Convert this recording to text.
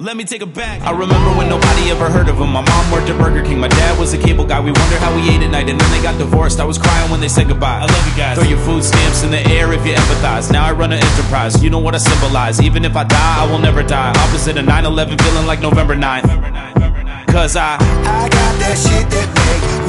Let me take it back. I remember when nobody ever heard of him. My mom worked at Burger King, my dad was a cable guy. We wondered how we ate at night, and then they got divorced. I was crying when they said goodbye. I love you guys. Throw your food stamps in the air if you empathize. Now I run an enterprise, you know what I symbolize. Even if I die, I will never die. Opposite of 9/11, feeling like November 9th. Cause I got that shit that make